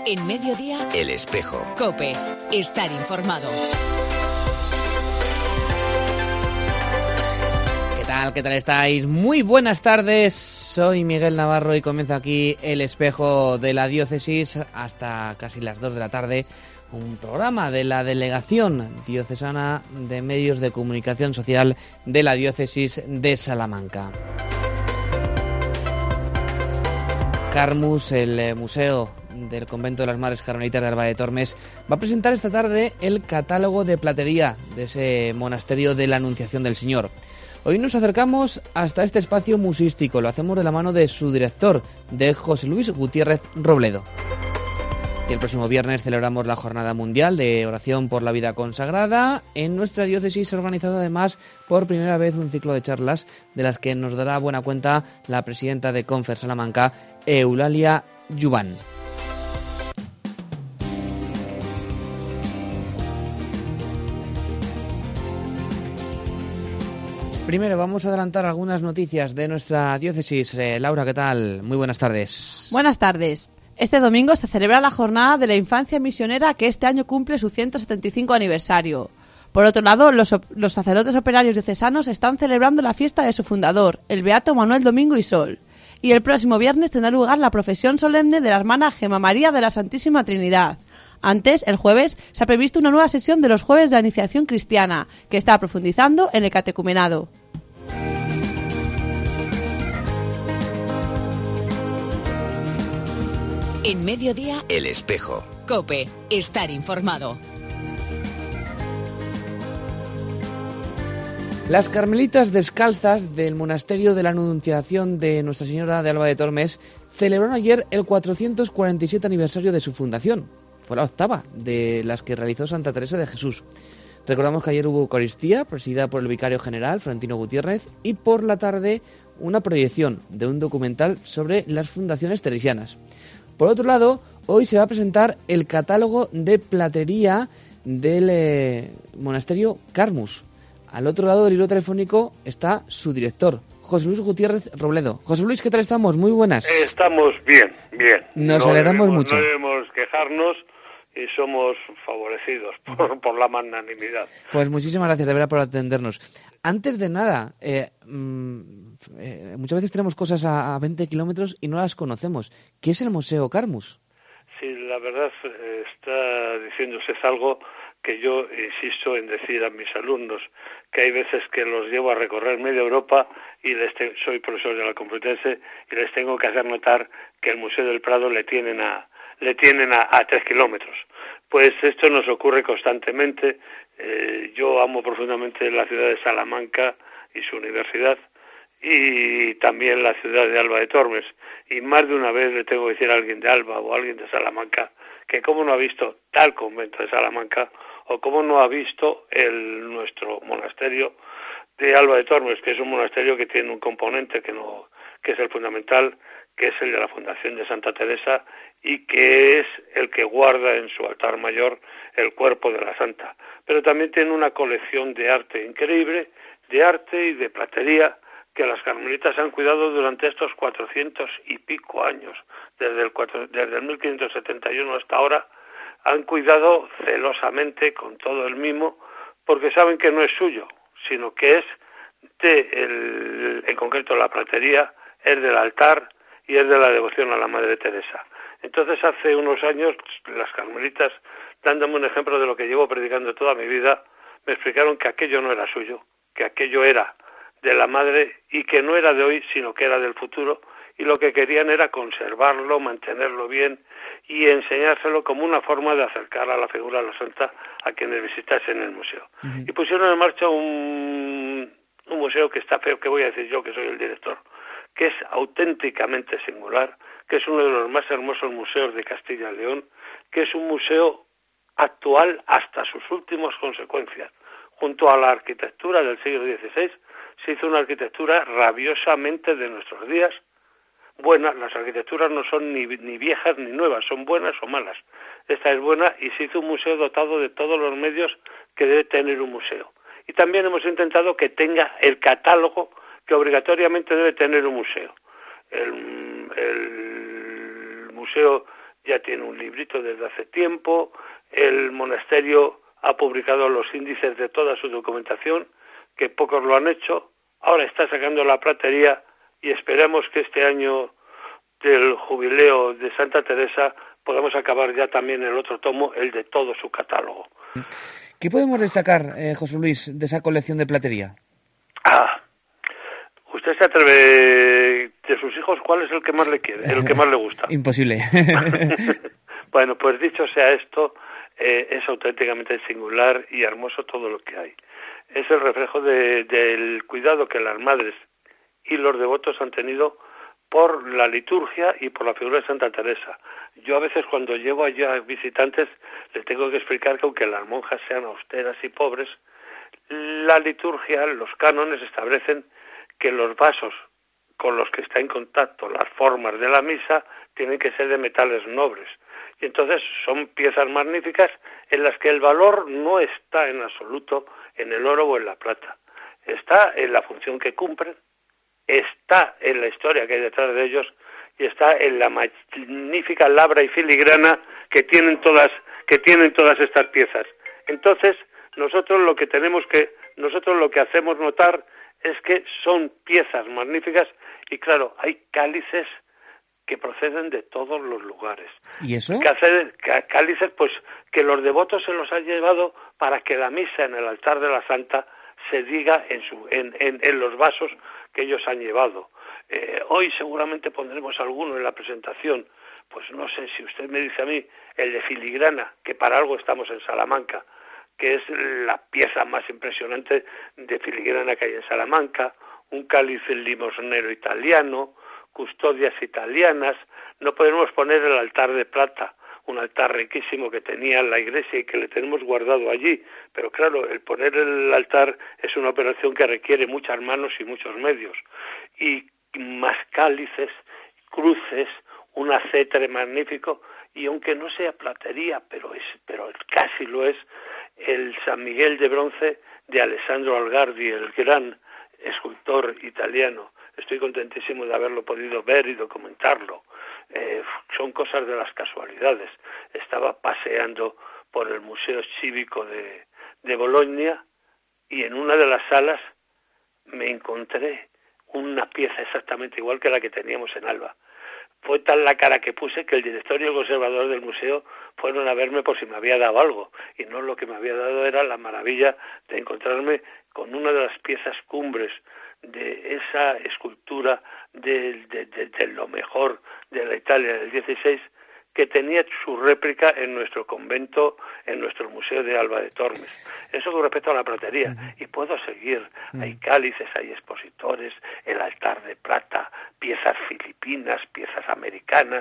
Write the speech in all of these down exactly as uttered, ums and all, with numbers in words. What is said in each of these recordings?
En Mediodía, El Espejo. COPE. Estar informado. ¿Qué tal? ¿Qué tal estáis? Muy buenas tardes. Soy Miguel Navarro y comienza aquí El Espejo de la Diócesis hasta casi las dos de la tarde. Un programa de la Delegación Diocesana de Medios de Comunicación Social de la Diócesis de Salamanca. Carmus, el museo del Convento de las Madres Carmelitas de Alba de Tormes, va a presentar esta tarde el catálogo de platería de ese monasterio de la Anunciación del Señor. Hoy nos acercamos hasta este espacio museístico, lo hacemos de la mano de su director, de José Luis Gutiérrez Robledo. Y el próximo viernes celebramos la Jornada Mundial de Oración por la Vida Consagrada. En nuestra diócesis se ha organizado además por primera vez un ciclo de charlas de las que nos dará buena cuenta la presidenta de Confer Salamanca, Eulalia Jubán. Primero vamos a adelantar algunas noticias de nuestra diócesis. Eh, Laura, ¿qué tal? Muy buenas tardes. Buenas tardes. Este domingo se celebra la Jornada de la Infancia Misionera, que este año cumple su ciento setenta y cinco aniversario. Por otro lado, los, los sacerdotes operarios diocesanos están celebrando la fiesta de su fundador, el beato Manuel Domingo y Sol. Y el próximo viernes tendrá lugar la profesión solemne de la hermana Gemma María de la Santísima Trinidad. Antes, el jueves, se ha previsto una nueva sesión de los jueves de la iniciación cristiana, que está profundizando en el catecumenado. En Mediodía, El Espejo. COPE. Estar informado. Las Carmelitas Descalzas del Monasterio de la Anunciación de Nuestra Señora de Alba de Tormes celebraron ayer el cuatrocientos cuarenta y siete aniversario de su fundación. Fue la octava de las que realizó Santa Teresa de Jesús. Recordamos que ayer hubo Eucaristía, presidida por el vicario general, Florentino Gutiérrez, y por la tarde una proyección de un documental sobre las fundaciones teresianas. Por otro lado, hoy se va a presentar el catálogo de platería del eh, monasterio Carmus. Al otro lado del hilo telefónico está su director, José Luis Gutiérrez Robledo. José Luis, ¿qué tal estamos? Muy buenas. Estamos bien, bien. Nos no alegramos debemos, mucho. No debemos quejarnos y somos favorecidos por, por la magnanimidad. Pues muchísimas gracias de verdad por atendernos. Antes de nada, eh, eh, muchas veces tenemos cosas a, a veinte kilómetros y no las conocemos. ¿Qué es el Museo Carmus? Sí, la verdad eh, está diciéndose algo que yo insisto en decir a mis alumnos, que hay veces que los llevo a recorrer media Europa y les te, soy profesor de la Complutense y les tengo que hacer notar que el Museo del Prado le tienen a le tienen a, a tres kilómetros. Pues esto nos ocurre constantemente. Eh, yo amo profundamente la ciudad de Salamanca y su universidad, y también la ciudad de Alba de Tormes, y más de una vez le tengo que decir a alguien de Alba o a alguien de Salamanca que cómo no ha visto tal convento de Salamanca o cómo no ha visto el nuestro monasterio de Alba de Tormes, que es un monasterio que tiene un componente que no que es el fundamental, que es el de la Fundación de Santa Teresa y que es el que guarda en su altar mayor el cuerpo de la Santa. Pero también tiene una colección de arte increíble, de arte y de platería, que las carmelitas han cuidado durante estos cuatrocientos y pico años, desde el, cuatro, desde el mil quinientos setenta y uno hasta ahora, han cuidado celosamente, con todo el mimo, porque saben que no es suyo, sino que es de, el, en concreto la platería, es del altar y es de la devoción a la Madre Teresa. Entonces hace unos años las carmelitas, dándome un ejemplo de lo que llevo predicando toda mi vida, me explicaron que aquello no era suyo, que aquello era de la Madre y que no era de hoy, sino que era del futuro, y lo que querían era conservarlo, mantenerlo bien y enseñárselo como una forma de acercar a la figura de la Santa a quienes visitasen el museo. Uh-huh. Y pusieron en marcha un, un museo que está feo, que voy a decir yo que soy el director, que es auténticamente singular, que es uno de los más hermosos museos de Castilla y León, que es un museo actual hasta sus últimas consecuencias. Junto a la arquitectura del siglo dieciséis, se hizo una arquitectura rabiosamente de nuestros días, buena. Las arquitecturas no son ni, ni viejas ni nuevas, son buenas o malas. Esta es buena y se hizo un museo dotado de todos los medios que debe tener un museo. Y también hemos intentado que tenga el catálogo que obligatoriamente debe tener un museo. El, el museo ya tiene un librito desde hace tiempo, el monasterio ha publicado los índices de toda su documentación, que pocos lo han hecho, ahora está sacando la platería y esperamos que este año del jubileo de Santa Teresa podamos acabar ya también el otro tomo, el de todo su catálogo. ¿Qué podemos destacar, eh, José Luis, de esa colección de platería? Ah, ¿usted se atreve de sus hijos cuál es el que más le quiere, el que más le gusta? Imposible. Bueno, pues dicho sea esto, eh, es auténticamente singular y hermoso todo lo que hay. Es el reflejo de, del cuidado que las madres y los devotos han tenido por la liturgia y por la figura de Santa Teresa. Yo a veces cuando llevo allá visitantes les tengo que explicar que aunque las monjas sean austeras y pobres, la liturgia, los cánones establecen que los vasos con los que está en contacto las formas de la misa tienen que ser de metales nobles. Y entonces son piezas magníficas en las que el valor no está en absoluto en el oro o en la plata. Está en la función que cumplen, está en la historia que hay detrás de ellos y está en la magnífica labra y filigrana que tienen todas que tienen todas estas piezas. Entonces, nosotros lo que tenemos que nosotros lo que hacemos notar es que son piezas magníficas y claro, hay cálices que proceden de todos los lugares. ¿Y eso? Cálices pues que los devotos se los han llevado para que la misa en el altar de la Santa se diga en, su, en, en, en los vasos que ellos han llevado. Eh, hoy seguramente pondremos alguno en la presentación, pues no sé si usted me dice a mí, el de filigrana, que para algo estamos en Salamanca, que es la pieza más impresionante de filigrana que hay en Salamanca, un cáliz limosnero italiano, custodias italianas, no podemos poner el altar de plata, un altar riquísimo que tenía la iglesia y que le tenemos guardado allí, pero claro, el poner el altar es una operación que requiere muchas manos y muchos medios, y más cálices, cruces, un acetre magnífico, y aunque no sea platería, pero es, pero casi lo es, el San Miguel de bronce de Alessandro Algardi, el gran escultor italiano. Estoy contentísimo de haberlo podido ver y documentarlo. Eh, son cosas de las casualidades. Estaba paseando por el Museo Cívico de, de Bolonia y en una de las salas me encontré una pieza exactamente igual que la que teníamos en Alba. Fue tal la cara que puse que el director y el conservador del museo fueron a verme por si me había dado algo. Y no, lo que me había dado era la maravilla de encontrarme con una de las piezas cumbres de esa escultura de, de, de, de lo mejor de la Italia del dieciséis, que tenía su réplica en nuestro convento, en nuestro museo de Alba de Tormes. Eso con respecto a la platería. Uh-huh. Y puedo seguir. Uh-huh. Hay cálices, hay expositores, el altar de plata, piezas filipinas, piezas americanas.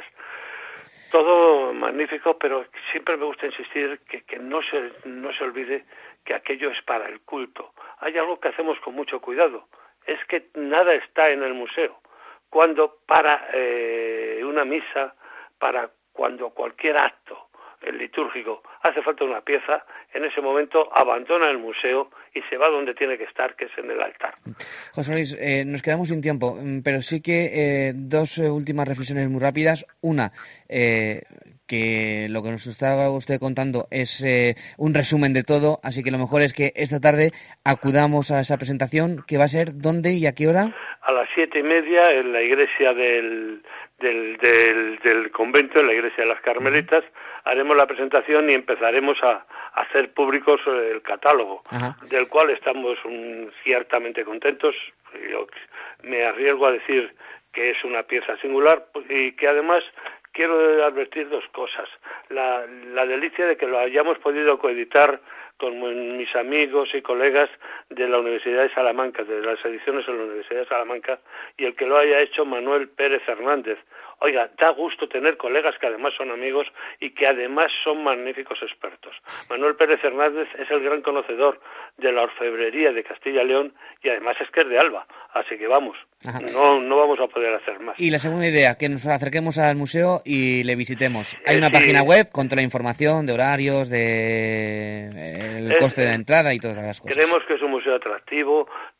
Todo magnífico, pero siempre me gusta insistir que, que no se, no se olvide que aquello es para el culto. Hay algo que hacemos con mucho cuidado. Es que nada está en el museo. Cuando para eh, una misa, para cuando cualquier acto litúrgico hace falta una pieza, en ese momento abandona el museo y se va donde tiene que estar, que es en el altar. José Luis, eh, nos quedamos sin tiempo, pero sí que eh, dos eh, últimas reflexiones muy rápidas. Una, eh, que lo que nos estaba usted contando es eh, un resumen de todo, así que lo mejor es que esta tarde acudamos a esa presentación, que va a ser ¿dónde y a qué hora? A las siete y media en la iglesia del, del, del, del convento, en la iglesia de las Carmelitas. Haremos la presentación y empezaremos a, a hacer públicos el catálogo, Ajá. del cual estamos um, ciertamente contentos. Yo me arriesgo a decir que es una pieza singular y que además quiero advertir dos cosas. La, la delicia de que lo hayamos podido coeditar con mis amigos y colegas de la Universidad de Salamanca, de las ediciones de la Universidad de Salamanca, y el que lo haya hecho Manuel Pérez Hernández. Oiga, da gusto tener colegas que además son amigos y que además son magníficos expertos. Manuel Pérez Hernández es el gran conocedor de la orfebrería de Castilla y León y además es que es de Alba, así que vamos, no, no vamos a poder hacer más. Y la segunda idea, que nos acerquemos al museo y le visitemos. Hay una eh, sí. página web con toda la información de horarios, de el es, coste de entrada y todas esas cosas. Creemos que es un museo atractivo,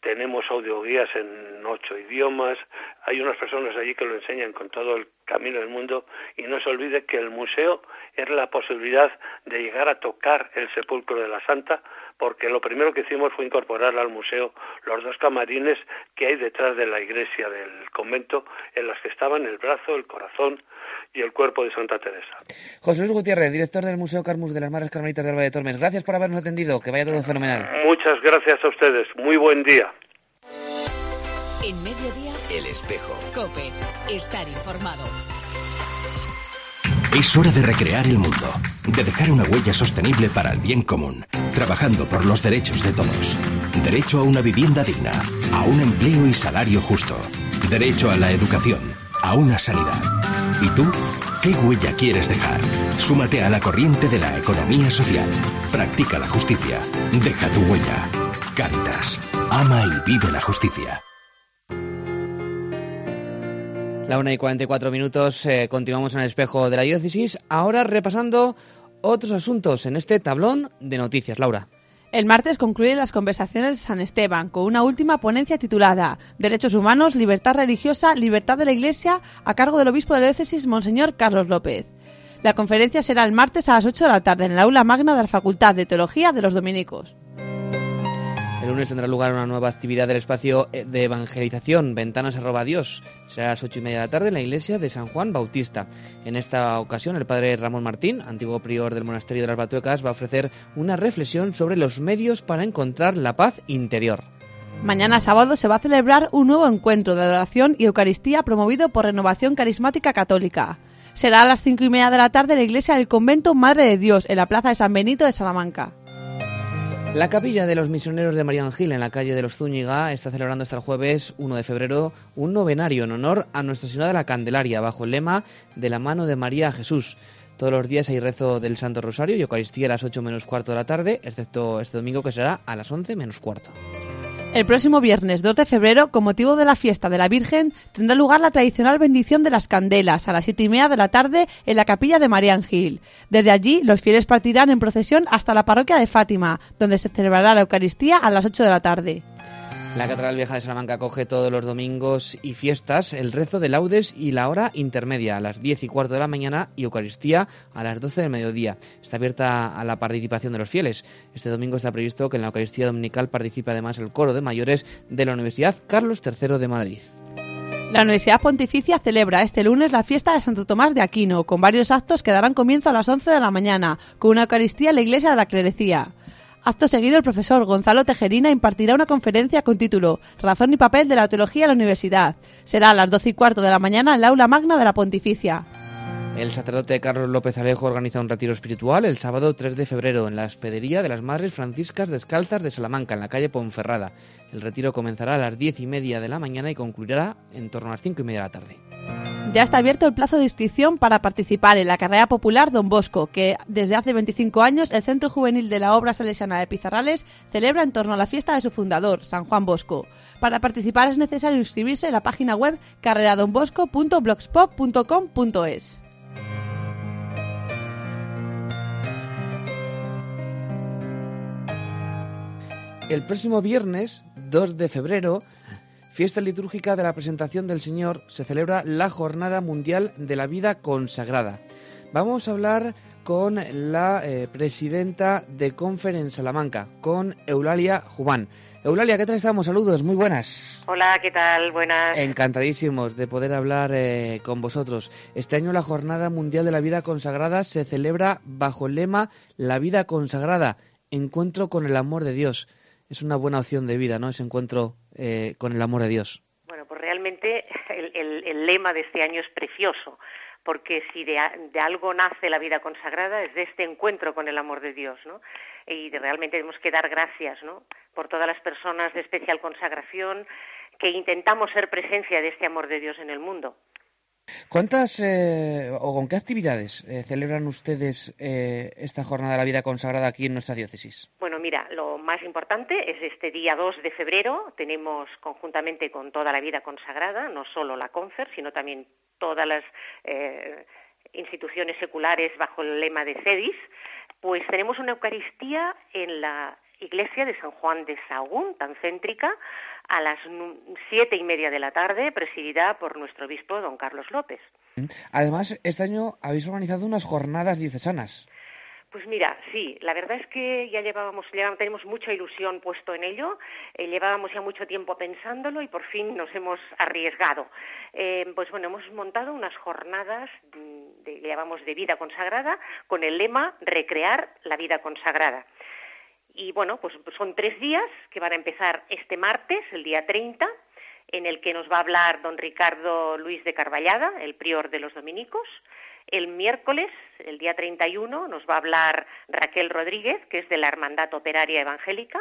tenemos audioguías en ocho idiomas, hay unas personas allí que lo enseñan con todo el camino del mundo, y no se olvide que el museo es la posibilidad de llegar a tocar el sepulcro de la Santa, porque lo primero que hicimos fue incorporar al museo los dos camarines que hay detrás de la iglesia del convento, en las que estaban el brazo, el corazón y el cuerpo de Santa Teresa. José Luis Gutiérrez, director del Museo Carmus de las Madres Carmelitas de Alba de Tormes, gracias por habernos atendido, que vaya todo fenomenal. Muchas gracias a ustedes, muy buen día. En Mediodía, El Espejo. COPE. Estar informado. Es hora de recrear el mundo, de dejar una huella sostenible para el bien común, trabajando por los derechos de todos. Derecho a una vivienda digna, a un empleo y salario justo. Derecho a la educación, a una sanidad. ¿Y tú? ¿Qué huella quieres dejar? Súmate a la corriente de la economía social. Practica la justicia. Deja tu huella. Cáritas. Ama y vive la justicia. La una y cuarenta y cuatro minutos, eh, continuamos en el espejo de la diócesis, ahora repasando otros asuntos en este tablón de noticias. Laura. El martes concluyen las conversaciones de San Esteban con una última ponencia titulada Derechos Humanos, Libertad Religiosa, Libertad de la Iglesia, a cargo del obispo de la diócesis, Monseñor Carlos López. La conferencia será el martes a las ocho de la tarde en el aula magna de la Facultad de Teología de los Dominicos. El lunes tendrá lugar una nueva actividad del espacio de evangelización, Ventanas arroba Dios. Será a las ocho y media de la tarde en la iglesia de San Juan Bautista. En esta ocasión, el padre Ramón Martín, antiguo prior del monasterio de las Batuecas, va a ofrecer una reflexión sobre los medios para encontrar la paz interior. Mañana sábado se va a celebrar un nuevo encuentro de adoración y Eucaristía promovido por Renovación Carismática Católica. Será a las cinco y media de la tarde en la iglesia del convento Madre de Dios, en la plaza de San Benito de Salamanca. La capilla de los misioneros de María Gil en la calle de los Zúñiga está celebrando hasta el jueves uno de febrero un novenario en honor a Nuestra Señora de la Candelaria bajo el lema de la mano de María a Jesús. Todos los días hay rezo del Santo Rosario y Eucaristía a las ocho menos cuarto de la tarde, excepto este domingo que será a las once menos cuarto. El próximo viernes dos de febrero, con motivo de la fiesta de la Virgen, tendrá lugar la tradicional bendición de las candelas a las siete y media de la tarde en la capilla de María Gil. Desde allí, los fieles partirán en procesión hasta la parroquia de Fátima, donde se celebrará la Eucaristía a las ocho de la tarde. La Catedral Vieja de Salamanca acoge todos los domingos y fiestas el rezo de laudes y la hora intermedia a las diez y cuarto de la mañana y Eucaristía a las doce del mediodía. Está abierta a la participación de los fieles. Este domingo está previsto que en la Eucaristía dominical participe además el coro de mayores de la Universidad Carlos tercero de Madrid. La Universidad Pontificia celebra este lunes la fiesta de Santo Tomás de Aquino, con varios actos que darán comienzo a las once de la mañana, con una Eucaristía en la Iglesia de la Clerecía. Acto seguido, el profesor Gonzalo Tejerina impartirá una conferencia con título Razón y papel de la teología en la universidad. Será a las doce y cuarto de la mañana en la aula magna de la Pontificia. El sacerdote Carlos López Alejo organiza un retiro espiritual el sábado tres de febrero en la hospedería de las Madres Franciscas Descalzas de Salamanca, en la calle Ponferrada. El retiro comenzará a las diez y media de la mañana y concluirá en torno a las cinco y media de la tarde. Ya está abierto el plazo de inscripción para participar en la carrera popular Don Bosco, que desde hace veinticinco años el Centro Juvenil de la Obra Salesiana de Pizarrales celebra en torno a la fiesta de su fundador, San Juan Bosco. Para participar es necesario inscribirse en la página web carrera don bosco punto blogspot punto com punto es. El próximo viernes, dos de febrero, fiesta litúrgica de la presentación del Señor, se celebra la Jornada Mundial de la Vida Consagrada. Vamos a hablar con la eh, presidenta de Confer en Salamanca, con Eulalia Jubán. Eulalia, ¿qué tal estamos? Saludos, muy buenas. Hola, ¿qué tal? Buenas. Encantadísimos de poder hablar eh, con vosotros. Este año la Jornada Mundial de la Vida Consagrada se celebra bajo el lema La Vida Consagrada, encuentro con el amor de Dios. Es una buena opción de vida, ¿no? Ese encuentro eh, con el amor de Dios. Bueno, pues realmente el, el, el lema de este año es precioso, porque si de, de algo nace la vida consagrada es de este encuentro con el amor de Dios, ¿no? Y de, realmente tenemos que dar gracias, ¿no?, por todas las personas de especial consagración que intentamos ser presencia de este amor de Dios en el mundo. ¿Cuántas eh, o con qué actividades eh, celebran ustedes eh, esta jornada de la vida consagrada aquí en nuestra diócesis? Bueno, mira, lo más importante es este día dos de febrero. Tenemos conjuntamente con toda la vida consagrada, no solo la Confer, sino también todas las eh, instituciones seculares bajo el lema de CEDIS, pues tenemos una Eucaristía en la iglesia de San Juan de Sahagún, tan céntrica, a las siete y media de la tarde, presidida por nuestro obispo, don Carlos López. Además, este año habéis organizado unas jornadas diocesanas. Pues mira, sí, la verdad es que ya llevábamos, llevábamos tenemos mucha ilusión puesto en ello, eh, llevábamos ya mucho tiempo pensándolo y por fin nos hemos arriesgado. Eh, pues bueno, hemos montado unas jornadas, de, llamamos de vida consagrada, con el lema Recrear la vida consagrada. Y bueno, pues son tres días que van a empezar este martes, el día treinta, en el que nos va a hablar don Ricardo Luis de Carballada, el prior de los dominicos. El miércoles, el día treinta y uno, nos va a hablar Raquel Rodríguez, que es de la Hermandad Operaria Evangélica,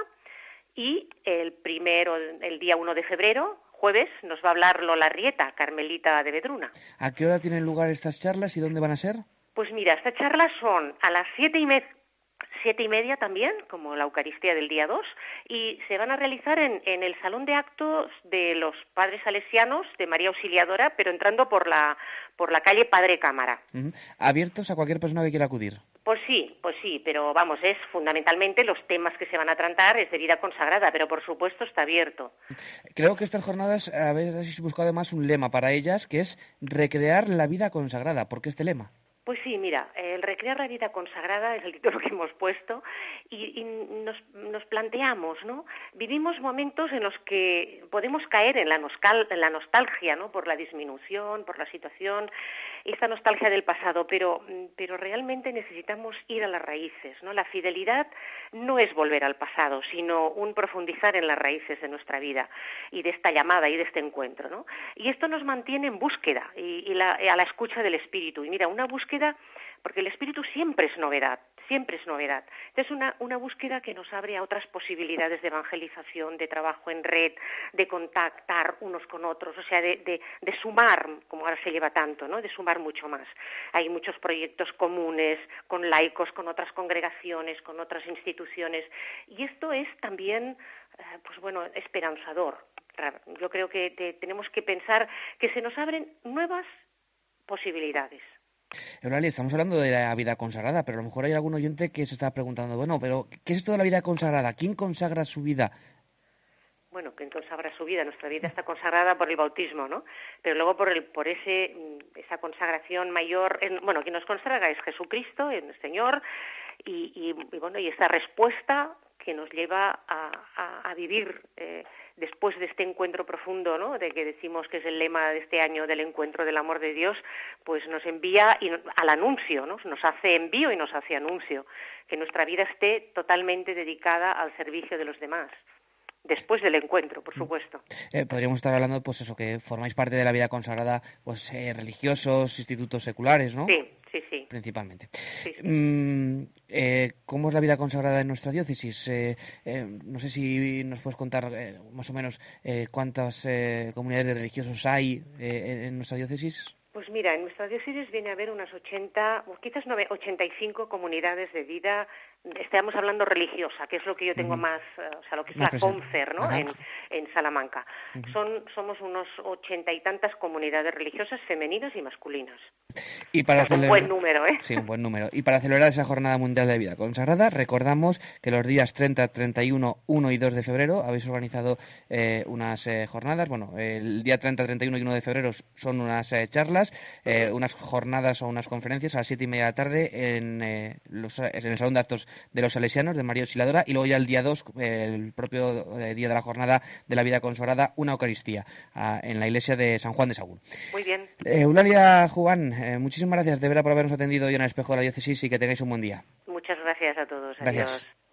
y el primero, el día uno de febrero, jueves, nos va a hablar Lola Rieta, carmelita de Vedruna. ¿A qué hora tienen lugar estas charlas y dónde van a ser? Pues mira, estas charlas son a las siete y media, siete y media también, como la Eucaristía del día dos, y se van a realizar en, en el Salón de Actos de los Padres Salesianos de María Auxiliadora, pero entrando por la por la calle Padre Cámara. Uh-huh. ¿Abiertos a cualquier persona que quiera acudir? Pues sí, pues sí, pero vamos, es fundamentalmente los temas que se van a tratar es de vida consagrada, pero por supuesto está abierto. Creo que estas jornadas habéis buscado además un lema para ellas, que es recrear la vida consagrada. ¿Por qué este lema? Pues sí, mira, el recrear la vida consagrada es el título que hemos puesto y, y nos, nos planteamos, ¿no? Vivimos momentos en los que podemos caer en la, nostal, en la nostalgia, ¿no? Por la disminución, por la situación, esta nostalgia del pasado, pero, pero realmente necesitamos ir a las raíces, ¿no? La fidelidad no es volver al pasado, sino un profundizar en las raíces de nuestra vida y de esta llamada y de este encuentro, ¿no? Y esto nos mantiene en búsqueda y, y la, a la escucha del Espíritu. Y mira, una búsqueda porque el espíritu siempre es novedad, siempre es novedad. Es una, una búsqueda que nos abre a otras posibilidades de evangelización, de trabajo en red, de contactar unos con otros, o sea, de, de, de sumar, como ahora se lleva tanto, ¿no? De sumar mucho más. Hay muchos proyectos comunes, con laicos, con otras congregaciones, con otras instituciones, y esto es también, pues bueno, esperanzador. Yo creo que te, tenemos que pensar que se nos abren nuevas posibilidades. Eulalia, estamos hablando de la vida consagrada, pero a lo mejor hay algún oyente que se está preguntando, bueno, pero ¿qué es esto de la vida consagrada? ¿Quién consagra su vida? Bueno, ¿quién consagra su vida? Nuestra vida está consagrada por el bautismo, ¿no? Pero luego por el por ese esa consagración mayor, bueno, quien nos consagra es Jesucristo, el Señor, y, y, y bueno, y esta respuesta que nos lleva a, a, a vivir eh, después de este encuentro profundo, ¿no? De que decimos que es el lema de este año del encuentro del amor de Dios, pues nos envía y, al anuncio, ¿no? Nos hace envío y nos hace anuncio, que nuestra vida esté totalmente dedicada al servicio de los demás. Después del encuentro, por supuesto. Eh, podríamos estar hablando, pues eso, que formáis parte de la vida consagrada, pues eh, religiosos, institutos seculares, ¿no? Sí, sí, sí. Principalmente. Sí, sí. Mm, eh, ¿Cómo es la vida consagrada en nuestra diócesis? Eh, eh, no sé si nos puedes contar eh, más o menos eh, cuántas eh, comunidades de religiosos hay eh, en, en nuestra diócesis. Pues mira, en nuestra diócesis viene a haber unas ochenta, o quizás ochenta y cinco comunidades de vida, estamos hablando religiosa, que es lo que yo tengo uh-huh. más, o sea, lo que es más la CONFER, ¿no? En, en Salamanca. Uh-huh. Son Somos unos ochenta y tantas comunidades religiosas femeninas y masculinas. Y para es celebrar... un buen número, ¿eh? Sí, un buen número. Y para celebrar esa Jornada Mundial de Vida Consagrada, recordamos que los días treinta, treinta y uno, uno y dos de febrero habéis organizado eh, unas eh, jornadas. Bueno, el día treinta, treinta y uno y uno de febrero son unas eh, charlas, eh, unas jornadas o unas conferencias a las siete y media de la tarde en, eh, los, en el Salón de Actos de los Salesianos de María Auxiliadora, y luego ya el día dos, eh, el propio eh, día de la Jornada de la Vida Consagrada, una Eucaristía eh, en la iglesia de San Juan de Sagún. Muy bien. Eh, Eulalia Juan, eh, muchísimas gracias de verdad por habernos atendido hoy en el Espejo de la Diócesis y que tengáis un buen día. Muchas gracias a todos. Gracias. Adiós.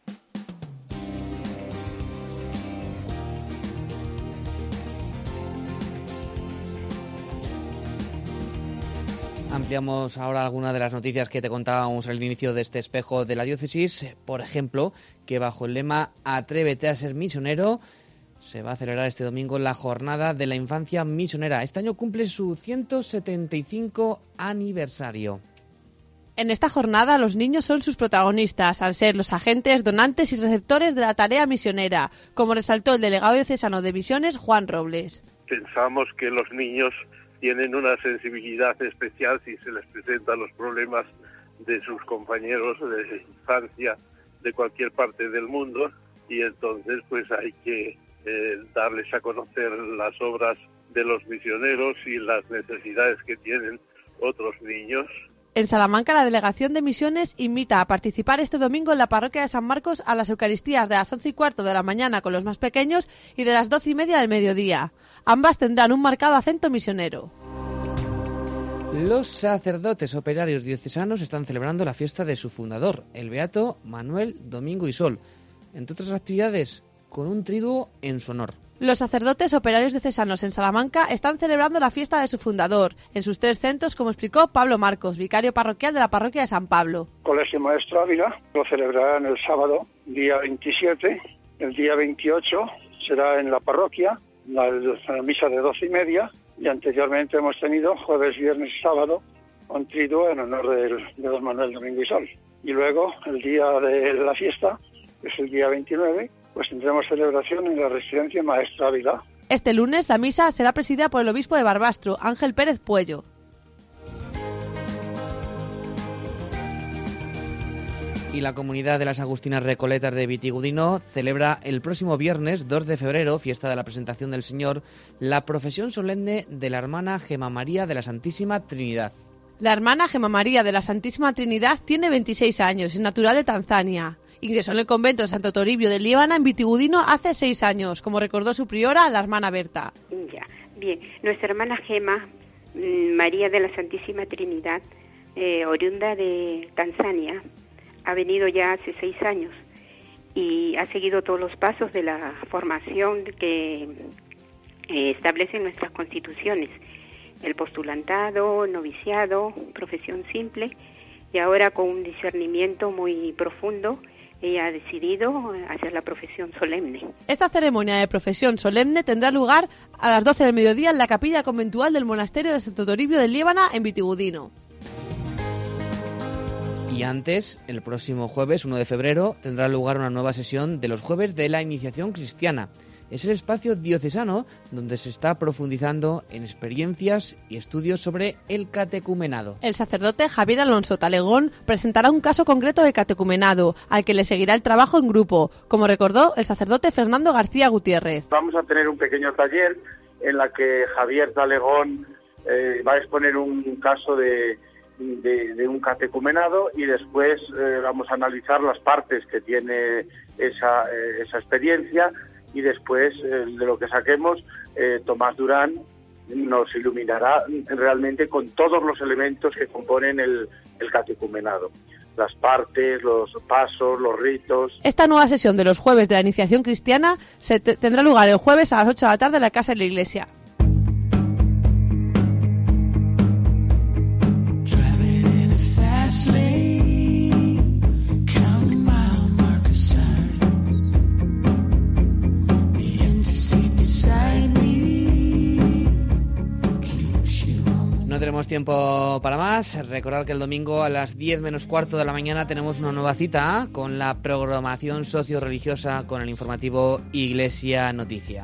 Ampliamos ahora algunas de las noticias que te contábamos al inicio de este Espejo de la Diócesis. Por ejemplo, que bajo el lema Atrévete a ser misionero se va a celebrar este domingo la Jornada de la Infancia Misionera. Este año cumple su ciento setenta y cinco aniversario. En esta jornada los niños son sus protagonistas, al ser los agentes, donantes y receptores de la tarea misionera, como resaltó el delegado diocesano de Misiones, Juan Robles. Pensamos que los niños tienen una sensibilidad especial si se les presentan los problemas de sus compañeros de infancia de cualquier parte del mundo, y entonces pues hay que eh, darles a conocer las obras de los misioneros y las necesidades que tienen otros niños. En Salamanca, la Delegación de Misiones invita a participar este domingo en la parroquia de San Marcos a las Eucaristías de las once y cuarto de la mañana con los más pequeños y de las doce y media del mediodía. Ambas tendrán un marcado acento misionero. Los sacerdotes operarios diocesanos están celebrando la fiesta de su fundador, el beato Manuel Domingo y Sol, entre otras actividades, con un triduo en su honor. Los sacerdotes operarios diocesanos en Salamanca están celebrando la fiesta de su fundador en sus tres centros, como explicó Pablo Marcos, vicario parroquial de la parroquia de San Pablo. Colegio Maestro Ávila lo celebrarán el sábado, día veintisiete. El día veintiocho será en la parroquia, la, la misa de doce y media. Y anteriormente hemos tenido jueves, viernes y sábado un triduo en honor del, de don Manuel Domingo y Sol. Y luego, el día de la fiesta, que es el día veintinueve, pues tendremos celebración en la residencia Maestra Ávila. Este lunes la misa será presidida por el obispo de Barbastro, Ángel Pérez Puello. Y la comunidad de las Agustinas Recoletas de Vitigudino celebra el próximo viernes dos de febrero, fiesta de la Presentación del Señor, la profesión solemne de la hermana Gemma María de la Santísima Trinidad. La hermana Gemma María de la Santísima Trinidad tiene veintiséis años, es natural de Tanzania. Ingresó en el convento de Santo Toribio de Líbana en Vitigudino hace seis años, como recordó su priora, la hermana Berta. Ya, bien. Nuestra hermana Gemma María de la Santísima Trinidad, eh, oriunda de Tanzania, ha venido ya hace seis años y ha seguido todos los pasos de la formación que eh, establecen nuestras constituciones, el postulantado, noviciado, profesión simple, y ahora con un discernimiento muy profundo ella ha decidido hacer la profesión solemne. Esta ceremonia de profesión solemne tendrá lugar a las doce del mediodía en la capilla conventual del monasterio de Santo Toribio de Líbana en Vitigudino. Y antes, el próximo jueves, uno de febrero, tendrá lugar una nueva sesión de los Jueves de la Iniciación Cristiana. Es el espacio diocesano donde se está profundizando en experiencias y estudios sobre el catecumenado. El sacerdote Javier Alonso Talegón presentará un caso concreto de catecumenado, al que le seguirá el trabajo en grupo, como recordó el sacerdote Fernando García Gutiérrez. Vamos a tener un pequeño taller en la que Javier Talegón eh, va a exponer un caso de... De, de un catecumenado y después eh, vamos a analizar las partes que tiene esa, eh, esa experiencia y después eh, de lo que saquemos eh, Tomás Durán nos iluminará realmente con todos los elementos que componen el, el catecumenado, las partes, los pasos, los ritos. Esta nueva sesión de los Jueves de la Iniciación Cristiana se te- tendrá lugar el jueves a las ocho de la tarde en la Casa de la Iglesia. No tenemos tiempo para más. Recordad que el domingo a las diez menos cuarto de la mañana tenemos una nueva cita con la programación socio-religiosa con el informativo Iglesia Noticia.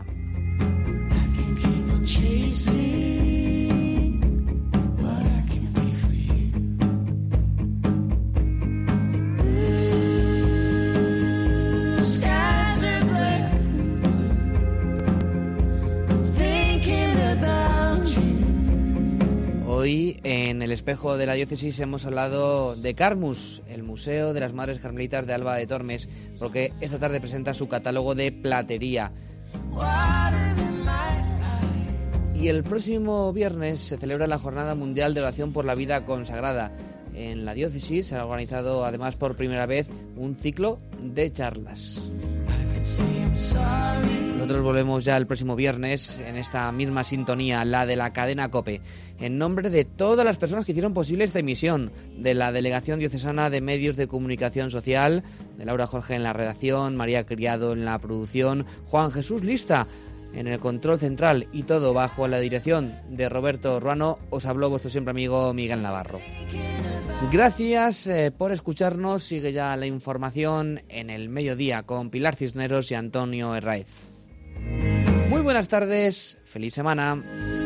Hoy en el espejo de la diócesis hemos hablado de Carmus, el Museo de las Madres Carmelitas de Alba de Tormes, porque esta tarde presenta su catálogo de platería. Y el próximo viernes se celebra la Jornada Mundial de Oración por la Vida Consagrada. En la diócesis se ha organizado además por primera vez un ciclo de charlas. Nosotros volvemos ya el próximo viernes en esta misma sintonía, la de la cadena COPE. En nombre de todas las personas que hicieron posible esta emisión, de la Delegación Diocesana de Medios de Comunicación Social, de Laura Jorge en la redacción, María Criado en la producción, Juan Jesús Lista en el control central y todo bajo la dirección de Roberto Ruano, os habló vuestro siempre amigo Miguel Navarro. Gracias eh, por escucharnos. Sigue ya la información en el mediodía con Pilar Cisneros y Antonio Herráez. Muy buenas tardes, feliz semana.